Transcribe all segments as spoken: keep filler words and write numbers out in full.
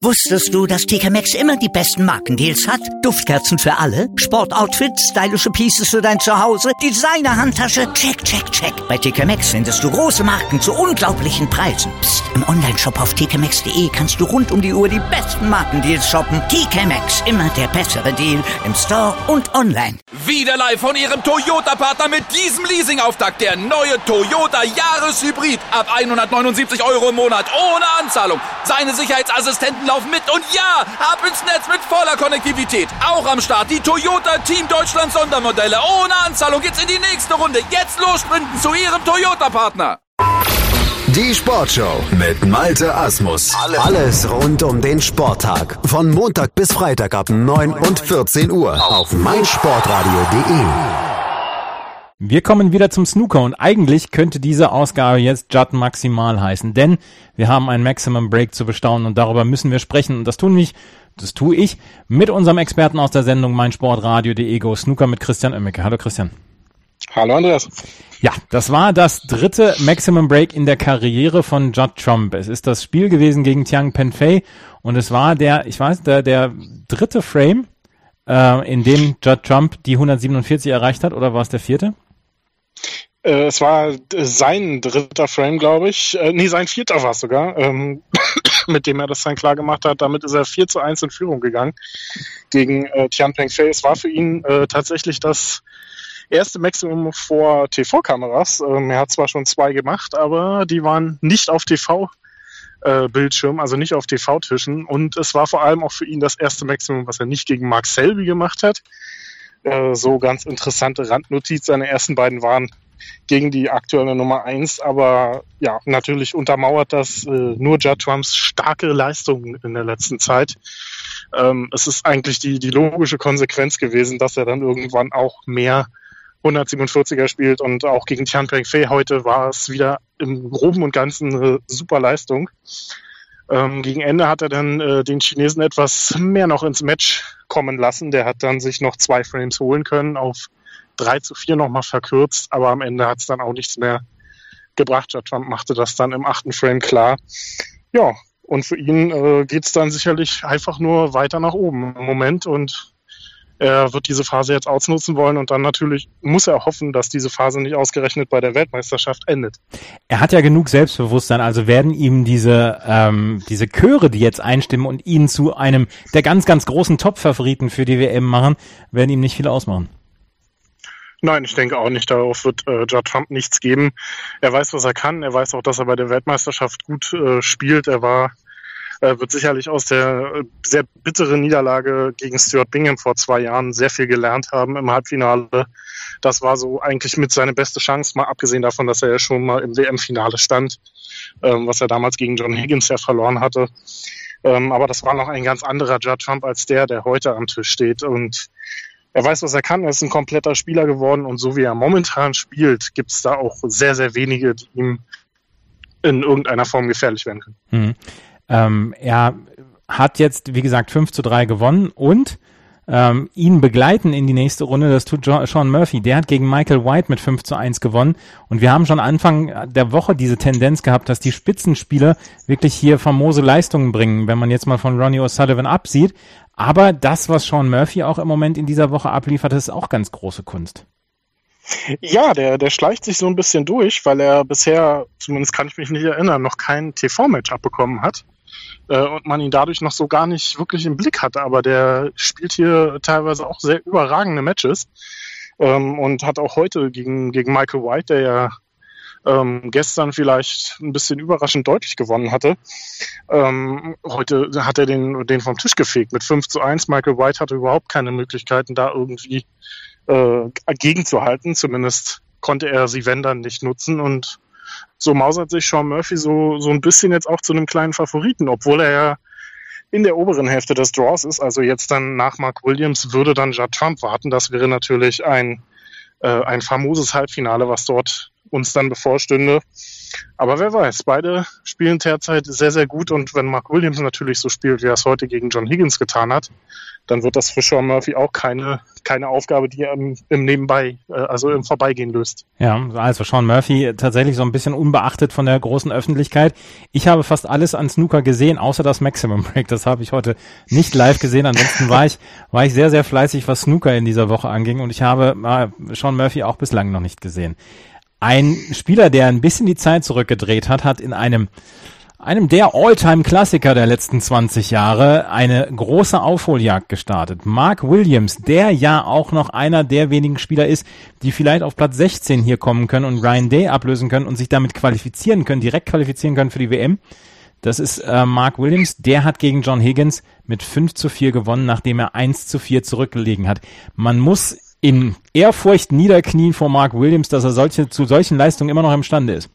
Wusstest du, dass T K Maxx immer die besten Markendeals hat? Duftkerzen für alle, Sportoutfits, stylische Pieces für dein Zuhause, Designer-Handtasche, check, check, check. Bei T K Maxx findest du große Marken zu unglaublichen Preisen. Psst. Im Onlineshop auf t k maxx punkt d e kannst du rund um die Uhr die besten Markendeals shoppen. T K Maxx, immer der bessere Deal im Store und online. Wieder live von Ihrem Toyota-Partner mit diesem Leasing-Auftakt. Der neue Toyota Jahreshybrid. Ab hundertneunundsiebzig Euro im Monat ohne Anzahlung. Seine Sicherheitsassistenten laufen mit und ja, ab ins Netz mit voller Konnektivität. Auch am Start die Toyota Team Deutschland Sondermodelle. Ohne Anzahlung geht's in die nächste Runde. Jetzt los sprinten zu Ihrem Toyota-Partner. Die Sportshow mit Malte Asmus. Alles rund um den Sporttag. Von Montag bis Freitag ab neun und vierzehn Uhr auf meinsportradio punkt de. Wir kommen wieder zum Snooker und eigentlich könnte diese Ausgabe jetzt Judd Maximal heißen, denn wir haben einen Maximum Break zu bestaunen und darüber müssen wir sprechen und das tun wir, das tue ich mit unserem Experten aus der Sendung meinsportradio punkt de Go Snooker mit Christian Oemmeke. Hallo Christian. Hallo Andreas. Ja, das war das dritte Maximum Break in der Karriere von Judd Trump. Es ist das Spiel gewesen gegen Tian Pen-Fei und es war der, ich weiß, der, der dritte Frame, äh, in dem Judd Trump die hundertsiebenundvierzig erreicht hat, oder war es der vierte? Äh, es war sein dritter Frame, glaube ich. Äh, nee, sein vierter war es sogar, ähm, mit dem er das dann klar gemacht hat. Damit ist er vier zu eins in Führung gegangen gegen äh, Tian Pen-Fei. Es war für ihn äh, tatsächlich das erste Maximum vor T V-Kameras. Ähm, er hat zwar schon zwei gemacht, aber die waren nicht auf T V-Bildschirm, äh, also nicht auf T V-Tischen. Und es war vor allem auch für ihn das erste Maximum, was er nicht gegen Mark Selby gemacht hat. Äh, so ganz interessante Randnotiz. Seine ersten beiden waren gegen die aktuelle Nummer eins, aber ja, natürlich untermauert das äh, nur Judd Trumps starke Leistung in der letzten Zeit. Ähm, es ist eigentlich die, die logische Konsequenz gewesen, dass er dann irgendwann auch mehr hundertsiebenundvierziger spielt und auch gegen Tian Pen-Fei heute war es wieder im Groben und Ganzen eine super Leistung. Ähm, gegen Ende hat er dann äh, den Chinesen etwas mehr noch ins Match kommen lassen. Der hat dann sich noch zwei Frames holen können, auf drei zu vier nochmal verkürzt, aber am Ende hat es dann auch nichts mehr gebracht. Judd Trump machte das dann im achten Frame klar. Ja, und für ihn äh, geht es dann sicherlich einfach nur weiter nach oben im Moment und er wird diese Phase jetzt ausnutzen wollen und dann natürlich muss er hoffen, dass diese Phase nicht ausgerechnet bei der Weltmeisterschaft endet. Er hat ja genug Selbstbewusstsein, also werden ihm diese ähm, diese Chöre, die jetzt einstimmen und ihn zu einem der ganz, ganz großen Top-Favoriten für die W M machen, werden ihm nicht viel ausmachen. Nein, ich denke auch nicht. Darauf wird äh, Judd Trump nichts geben. Er weiß, was er kann. Er weiß auch, dass er bei der Weltmeisterschaft gut äh, spielt. Er war wird sicherlich aus der sehr bitteren Niederlage gegen Stuart Bingham vor zwei Jahren sehr viel gelernt haben im Halbfinale. Das war so eigentlich mit seine beste Chance, mal abgesehen davon, dass er ja schon mal im W M-Finale stand, was er damals gegen John Higgins ja verloren hatte. Aber das war noch ein ganz anderer Judd Trump als der, der heute am Tisch steht. Und er weiß, was er kann. Er ist ein kompletter Spieler geworden. Und so wie er momentan spielt, gibt es da auch sehr, sehr wenige, die ihm in irgendeiner Form gefährlich werden können. Hm. Ähm, er hat jetzt, wie gesagt, fünf zu drei gewonnen und ähm, ihn begleiten in die nächste Runde, das tut John, Sean Murphy. Der hat gegen Michael White mit fünf zu eins gewonnen und wir haben schon Anfang der Woche diese Tendenz gehabt, dass die Spitzenspieler wirklich hier famose Leistungen bringen, wenn man jetzt mal von Ronnie O'Sullivan absieht. Aber das, was Sean Murphy auch im Moment in dieser Woche abliefert, ist auch ganz große Kunst. Ja, der, der schleicht sich so ein bisschen durch, weil er bisher, zumindest kann ich mich nicht erinnern, noch kein T V-Match abbekommen hat. Und man ihn dadurch noch so gar nicht wirklich im Blick hatte. Aber der spielt hier teilweise auch sehr überragende Matches ähm, und hat auch heute gegen, gegen Michael White, der ja ähm, gestern vielleicht ein bisschen überraschend deutlich gewonnen hatte, ähm, heute hat er den, den vom Tisch gefegt mit fünf zu eins. Michael White hatte überhaupt keine Möglichkeiten, da irgendwie äh, gegenzuhalten. Zumindest konnte er sie, wenn dann, nicht nutzen und so mausert sich Sean Murphy so, so ein bisschen jetzt auch zu einem kleinen Favoriten, obwohl er ja in der oberen Hälfte des Draws ist. Also jetzt dann nach Mark Williams würde dann Judd Trump warten. Das wäre natürlich ein, äh, ein famoses Halbfinale, was dort uns dann bevorstünde. Aber wer weiß, beide spielen derzeit sehr, sehr gut und wenn Mark Williams natürlich so spielt, wie er es heute gegen John Higgins getan hat, dann wird das für Sean Murphy auch keine, keine Aufgabe, die er im, im Nebenbei, also im Vorbeigehen löst. Ja, also Sean Murphy tatsächlich so ein bisschen unbeachtet von der großen Öffentlichkeit. Ich habe fast alles an Snooker gesehen, außer das Maximum Break. Das habe ich heute nicht live gesehen. Ansonsten war ich, war ich sehr, sehr fleißig, was Snooker in dieser Woche anging und ich habe äh, Sean Murphy auch bislang noch nicht gesehen. Ein Spieler, der ein bisschen die Zeit zurückgedreht hat, hat in einem einem der All-Time-Klassiker der letzten zwanzig Jahre eine große Aufholjagd gestartet. Mark Williams, der ja auch noch einer der wenigen Spieler ist, die vielleicht auf Platz sechzehn hier kommen können und Ryan Day ablösen können und sich damit qualifizieren können, direkt qualifizieren können für die W M. Das ist äh, Mark Williams, der hat gegen John Higgins mit fünf zu vier gewonnen, nachdem er eins zu vier zurückgelegen hat. Man muss in Ehrfurcht niederknien vor Mark Williams, dass er solche, zu solchen Leistungen immer noch imstande ist.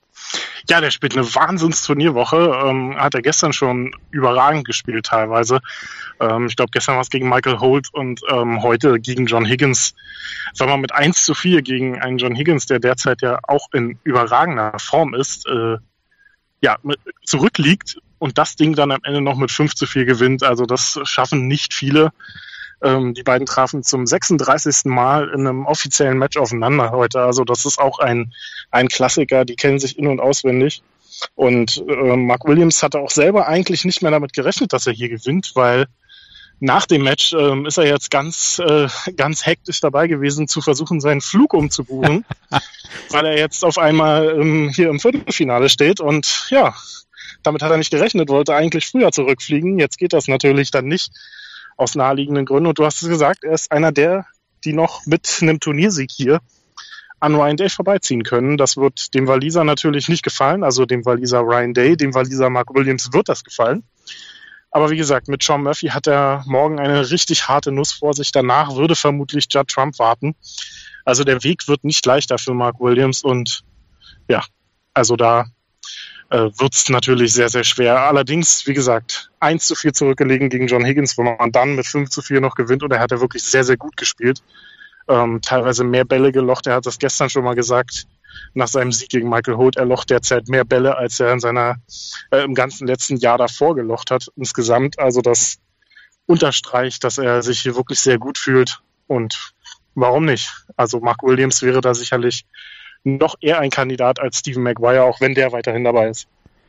Ja, der spielt eine Wahnsinns-Turnierwoche. Ähm, hat er gestern schon überragend gespielt teilweise. Ähm, ich glaube, gestern war es gegen Michael Holt und ähm, heute gegen John Higgins. Sagen wir mit eins zu vier gegen einen John Higgins, der derzeit ja auch in überragender Form ist, äh, ja, mit, zurückliegt und das Ding dann am Ende noch mit fünf zu vier gewinnt. Also das schaffen nicht viele. Ähm, die beiden trafen zum sechsunddreißigsten Mal in einem offiziellen Match aufeinander heute. Also das ist auch ein, ein Klassiker, die kennen sich in- und auswendig. Und äh, Mark Williams hatte auch selber eigentlich nicht mehr damit gerechnet, dass er hier gewinnt, weil nach dem Match äh, ist er jetzt ganz, äh, ganz hektisch dabei gewesen, zu versuchen, seinen Flug umzubuchen, weil er jetzt auf einmal ähm, hier im Viertelfinale steht. Und ja, damit hat er nicht gerechnet, wollte eigentlich früher zurückfliegen. Jetzt geht das natürlich dann nicht. Aus naheliegenden Gründen. Und du hast es gesagt, er ist einer der, die noch mit einem Turniersieg hier an Ryan Day vorbeiziehen können. Das wird dem Waliser natürlich nicht gefallen, also dem Waliser Ryan Day, dem Waliser Mark Williams wird das gefallen. Aber wie gesagt, mit Sean Murphy hat er morgen eine richtig harte Nuss vor sich. Danach würde vermutlich Judd Trump warten. Also der Weg wird nicht leichter für Mark Williams und ja, also da äh, wird es natürlich sehr, sehr schwer. Allerdings, wie gesagt, eins zu vier zurückgelegen gegen John Higgins, wo man dann mit fünf zu vier noch gewinnt und er hat ja wirklich sehr, sehr gut gespielt. Ähm, teilweise mehr Bälle gelocht. Er hat das gestern schon mal gesagt, nach seinem Sieg gegen Michael Holt. Er locht derzeit mehr Bälle, als er in seiner äh, im ganzen letzten Jahr davor gelocht hat insgesamt. Also das unterstreicht, dass er sich hier wirklich sehr gut fühlt. Und warum nicht? Also Mark Williams wäre da sicherlich noch eher ein Kandidat als Stephen Maguire, auch wenn der weiterhin dabei ist.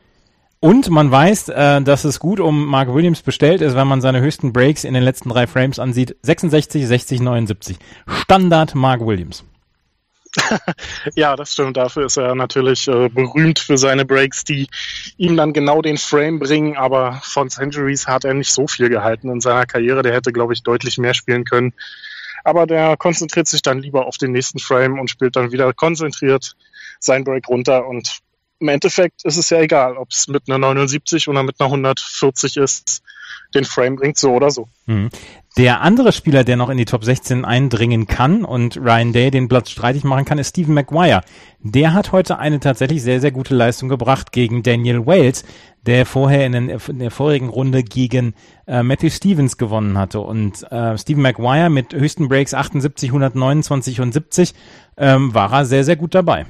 Und man weiß, äh, dass es gut um Mark Williams bestellt ist, wenn man seine höchsten Breaks in den letzten drei Frames ansieht. sechsundsechzig, sechzig, neunundsiebzig. Standard Mark Williams. Ja, das stimmt. Dafür ist er natürlich äh, berühmt für seine Breaks, die ihm dann genau den Frame bringen. Aber von Centuries hat er nicht so viel gehalten in seiner Karriere. Der hätte, glaube ich, deutlich mehr spielen können. Aber der konzentriert sich dann lieber auf den nächsten Frame und spielt dann wieder konzentriert sein Break runter. Und im Endeffekt ist es ja egal, ob es mit einer neunundsiebzig oder mit einer hundertvierzig ist. Den Frame bringt so oder so. Mhm. Der andere Spieler, der noch in die Top sechzehn eindringen kann und Ryan Day den Platz streitig machen kann, ist Stephen Maguire. Der hat heute eine tatsächlich sehr, sehr gute Leistung gebracht gegen Daniel Wales, der vorher in, den, in der vorigen Runde gegen äh, Matthew Stevens gewonnen hatte. Und äh, Stephen Maguire mit höchsten Breaks achtundsiebzig, hundertneunundzwanzig und siebzig ähm, war er sehr, sehr gut dabei.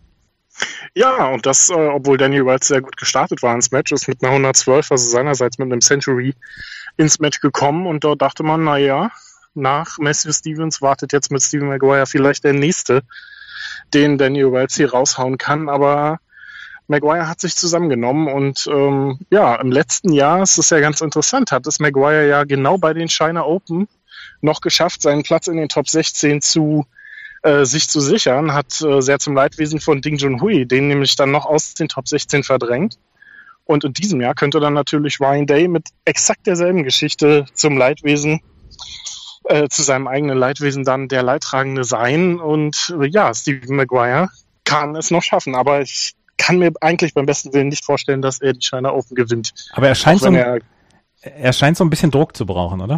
Ja, und das, äh, obwohl Daniel Wales sehr gut gestartet war ins Match, ist mit einer hundertzwölf, also seinerseits mit einem Century, ins Match gekommen. Und dort dachte man, na ja, nach Matthew Stevens wartet jetzt mit Stephen Maguire vielleicht der Nächste, den Daniel Wales hier raushauen kann. Aber Maguire hat sich zusammengenommen und ähm, ja, im letzten Jahr, es ist ja ganz interessant, hat es Maguire ja genau bei den China Open noch geschafft, seinen Platz in den Top sechzehn zu äh, sich zu sichern, hat äh, sehr zum Leidwesen von Ding Junhui, den nämlich dann noch aus den Top sechzehn verdrängt. Und in diesem Jahr könnte dann natürlich Ryan Day mit exakt derselben Geschichte zum Leidwesen, äh, zu seinem eigenen Leidwesen dann der Leidtragende sein. Und äh, ja, Stephen Maguire kann es noch schaffen, aber ich kann mir eigentlich beim besten Willen nicht vorstellen, dass er die China Open gewinnt. Aber er scheint, so ein, er, er scheint so ein bisschen Druck zu brauchen, oder?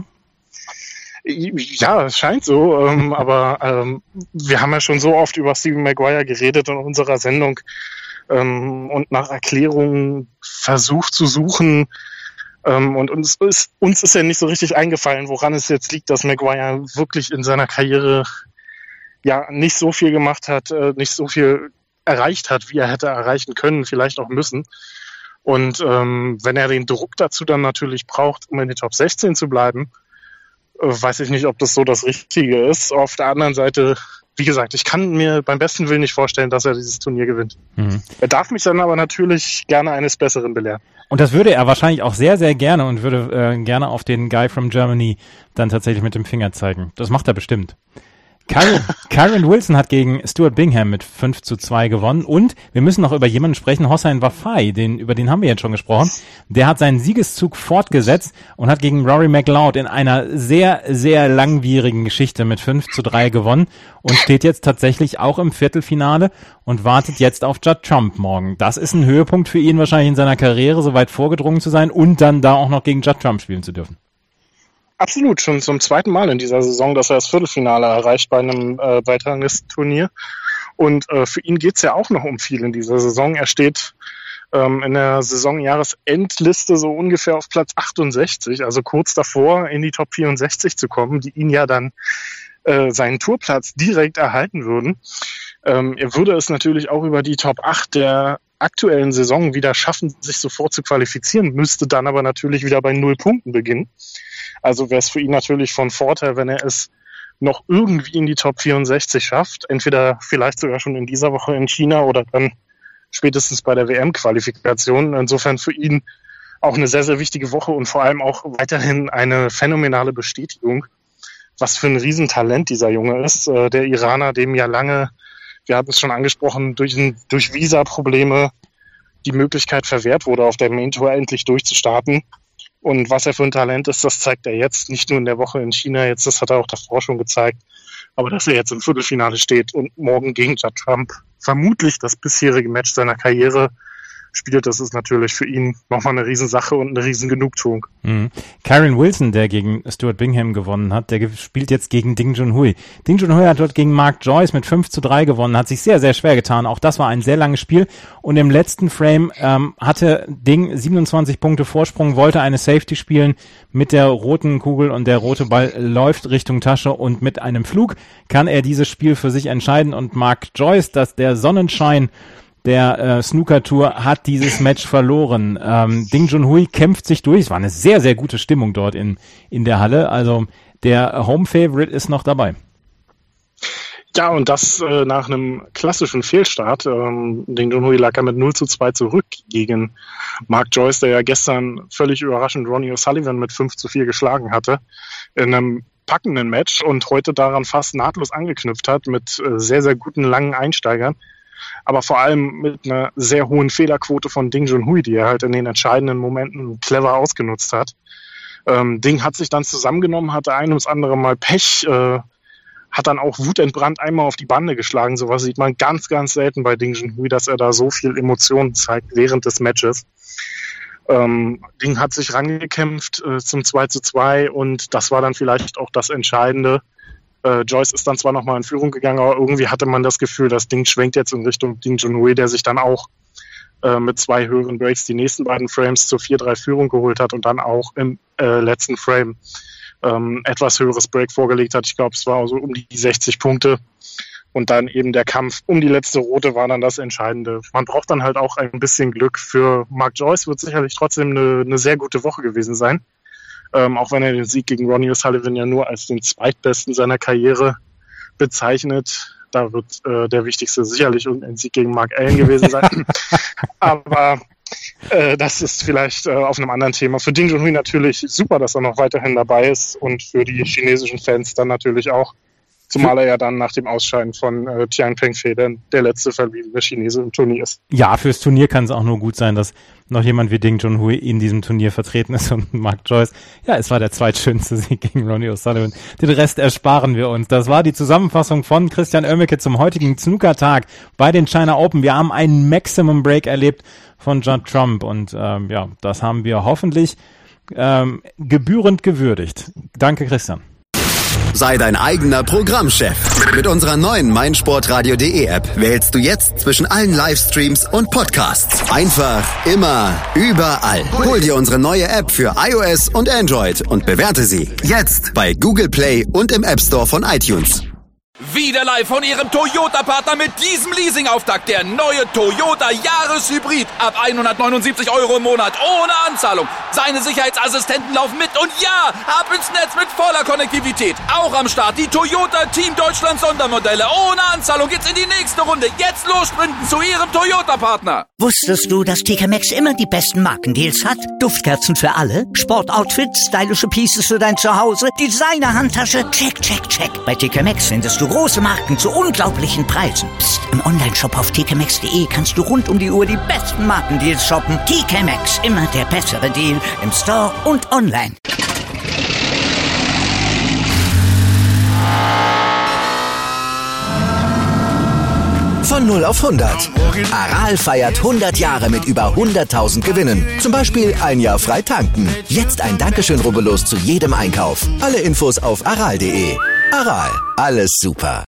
Ja, es scheint so, ähm, aber ähm, wir haben ja schon so oft über Stephen Maguire geredet in unserer Sendung ähm, und nach Erklärungen versucht zu suchen. Ähm, und uns ist, uns ist ja nicht so richtig eingefallen, woran es jetzt liegt, dass Maguire wirklich in seiner Karriere ja nicht so viel gemacht hat, äh, nicht so viel erreicht hat, wie er hätte erreichen können, vielleicht auch müssen. Und ähm, wenn er den Druck dazu dann natürlich braucht, um in die Top sechzehn zu bleiben, äh, weiß ich nicht, ob das so das Richtige ist. Auf der anderen Seite, wie gesagt, ich kann mir beim besten Willen nicht vorstellen, dass er dieses Turnier gewinnt. Mhm. Er darf mich dann aber natürlich gerne eines Besseren belehren. Und das würde er wahrscheinlich auch sehr, sehr gerne und würde äh, gerne auf den Guy from Germany dann tatsächlich mit dem Finger zeigen. Das macht er bestimmt. Kyron, Kyron Wilson hat gegen Stuart Bingham mit fünf zu zwei gewonnen und wir müssen noch über jemanden sprechen, Hossein Wafai, den, über den haben wir jetzt schon gesprochen. Der hat seinen Siegeszug fortgesetzt und hat gegen Rory McLeod in einer sehr, sehr langwierigen Geschichte mit fünf zu drei gewonnen und steht jetzt tatsächlich auch im Viertelfinale und wartet jetzt auf Judd Trump morgen. Das ist ein Höhepunkt für ihn wahrscheinlich in seiner Karriere, so weit vorgedrungen zu sein und dann da auch noch gegen Judd Trump spielen zu dürfen. Absolut, schon zum zweiten Mal in dieser Saison, dass er das Viertelfinale erreicht bei einem äh, Weltranglistenturnier. Und äh, für ihn geht's ja auch noch um viel in dieser Saison. Er steht ähm, in der Saisonjahresendliste so ungefähr auf Platz achtundsechzig, also kurz davor in die Top vierundsechzig zu kommen, die ihn ja dann äh, seinen Tourplatz direkt erhalten würden. Ähm, er würde es natürlich auch über die Top acht der aktuellen Saison wieder schaffen, sich sofort zu qualifizieren, müsste dann aber natürlich wieder bei null Punkten beginnen. Also wäre es für ihn natürlich von Vorteil, wenn er es noch irgendwie in die Top vierundsechzig schafft. Entweder vielleicht sogar schon in dieser Woche in China oder dann spätestens bei der W M-Qualifikation. Insofern für ihn auch eine sehr, sehr wichtige Woche und vor allem auch weiterhin eine phänomenale Bestätigung, was für ein Riesentalent dieser Junge ist. Der Iraner, dem ja lange, wir hatten es schon angesprochen, durch, ein, durch Visa-Probleme die Möglichkeit verwehrt wurde, auf der Main Tour endlich durchzustarten. Und was er für ein Talent ist, das zeigt er jetzt, nicht nur in der Woche in China, jetzt, das hat er auch davor schon gezeigt, aber dass er jetzt im Viertelfinale steht und morgen gegen Judd Trump vermutlich das bisherige Match seiner Karriere spielt, das ist natürlich für ihn nochmal eine Riesensache und eine Riesengenugtuung. Mhm. Kyron Wilson, der gegen Stuart Bingham gewonnen hat, der spielt jetzt gegen Ding Junhui. Ding Junhui hat dort gegen Mark Joyce mit fünf zu drei gewonnen, hat sich sehr, sehr schwer getan. Auch das war ein sehr langes Spiel. Und im letzten Frame ähm, hatte Ding siebenundzwanzig Punkte Vorsprung, wollte eine Safety spielen mit der roten Kugel und der rote Ball läuft Richtung Tasche und mit einem Flug kann er dieses Spiel für sich entscheiden. Und Mark Joyce, dass der Sonnenschein der äh, Snooker-Tour hat dieses Match verloren. Ähm, Ding Junhui kämpft sich durch. Es war eine sehr, sehr gute Stimmung dort in, in der Halle. Also der Home-Favorite ist noch dabei. Ja, und das äh, nach einem klassischen Fehlstart. Ähm, Ding Junhui lag ja mit null zu zwei zurück gegen Mark Joyce, der ja gestern völlig überraschend Ronnie O'Sullivan mit fünf zu vier geschlagen hatte. In einem packenden Match und heute daran fast nahtlos angeknüpft hat mit äh, sehr, sehr guten langen Einsteigern. Aber vor allem mit einer sehr hohen Fehlerquote von Ding Junhui, die er halt in den entscheidenden Momenten clever ausgenutzt hat. Ähm, Ding hat sich dann zusammengenommen, hatte ein ums andere Mal Pech, äh, hat dann auch wutentbrannt einmal auf die Bande geschlagen. Sowas sieht man ganz, ganz selten bei Ding Junhui, dass er da so viel Emotionen zeigt während des Matches. Ähm, Ding hat sich rangekämpft äh, zum zwei zu zwei und das war dann vielleicht auch das Entscheidende. Äh, Joyce ist dann zwar nochmal in Führung gegangen, aber irgendwie hatte man das Gefühl, das Ding schwenkt jetzt in Richtung Ding Junhui, der sich dann auch äh, mit zwei höheren Breaks die nächsten beiden Frames zur vier drei Führung geholt hat und dann auch im äh, letzten Frame ähm, etwas höheres Break vorgelegt hat. Ich glaube, es war so um die sechzig Punkte. Und dann eben der Kampf um die letzte Rote war dann das Entscheidende. Man braucht dann halt auch ein bisschen Glück. Für Mark Joyce wird sicherlich trotzdem eine, eine sehr gute Woche gewesen sein. Ähm, auch wenn er den Sieg gegen Ronnie O'Sullivan ja nur als den zweitbesten seiner Karriere bezeichnet. Da wird äh, der wichtigste sicherlich ein Sieg gegen Mark Allen gewesen sein. Aber äh, das ist vielleicht äh, auf einem anderen Thema. Für Ding Junhui natürlich super, dass er noch weiterhin dabei ist und für die chinesischen Fans dann natürlich auch. Zumal er ja dann nach dem Ausscheiden von äh, Tian Pengfei der, der letzte verbliebene Chinese im Turnier ist. Ja, fürs Turnier kann es auch nur gut sein, dass noch jemand wie Ding Junhui in diesem Turnier vertreten ist und Mark Joyce. Ja, es war der zweitschönste Sieg gegen Ronnie O'Sullivan. Den Rest ersparen wir uns. Das war die Zusammenfassung von Christian Oemmeke zum heutigen Snooker-Tag bei den China Open. Wir haben einen Maximum Break erlebt von Judd Trump und ähm, ja, das haben wir hoffentlich ähm, gebührend gewürdigt. Danke, Christian. Sei dein eigener Programmchef. Mit unserer neuen meinsportradio.de App wählst du jetzt zwischen allen Livestreams und Podcasts. Einfach, immer, überall. Hol dir unsere neue App für iOS und Android und bewerte sie jetzt bei Google Play und im App Store von iTunes. Wieder live von Ihrem Toyota-Partner mit diesem Leasing-Auftakt. Der neue Toyota Jahreshybrid. Ab hundertneunundsiebzig Euro im Monat. Ohne Anzahlung. Seine Sicherheitsassistenten laufen mit. Und ja, ab ins Netz mit voller Konnektivität. Auch am Start die Toyota Team Deutschland Sondermodelle. Ohne Anzahlung geht's in die nächste Runde. Jetzt los sprinten zu Ihrem Toyota-Partner. Wusstest du, dass T K Maxx immer die besten Markendeals hat? Duftkerzen für alle, Sportoutfits, stylische Pieces für dein Zuhause, Designer-Handtasche, check, check, check. Bei T K Maxx findest du große Marken zu unglaublichen Preisen. Psst. Im Onlineshop auf t k maxx punkt de kannst du rund um die Uhr die besten Markendeals shoppen. T K Maxx, immer der bessere Deal im Store und online. Von null auf hundert. Aral feiert hundert Jahre mit über hunderttausend Gewinnen. Zum Beispiel ein Jahr frei tanken. Jetzt ein Dankeschön, rubbellos zu jedem Einkauf. Alle Infos auf aral punkt de. Aral, alles super.